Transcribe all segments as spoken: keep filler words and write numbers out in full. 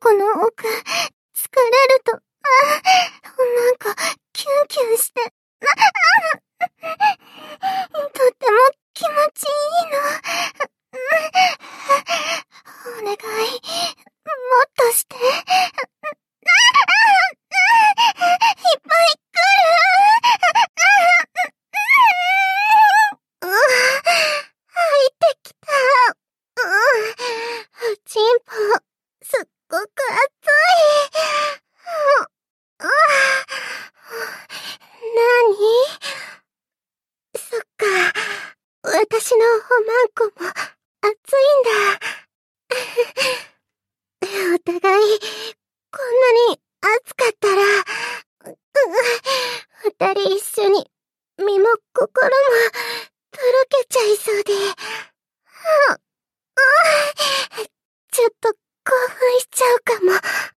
この奥、疲れると、あなんか、キュンキュンして、とっても気持ちいいの。お願い、もっとして。いっぱい来る。うわ、入ってきた。うん、チンポ、すっごく熱い。うわ、なに？そっか、私のおまんこも熱いんだ。お互い、こんなに熱かったら、う、二人一緒に身も心もとろけちゃいそうで、ちょっと興奮しちゃうかも。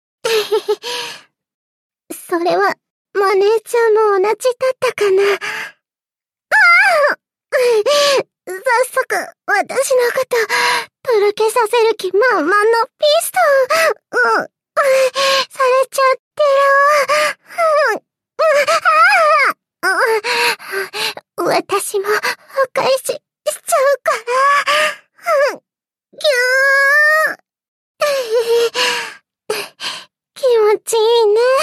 それは、マネーちゃんも同じだったかな。早速、私のこと、とろけさせる気満々のピストン、うん、されちゃってる。私も、お返し、しちゃうから。ぎゅー。気持ちいいね。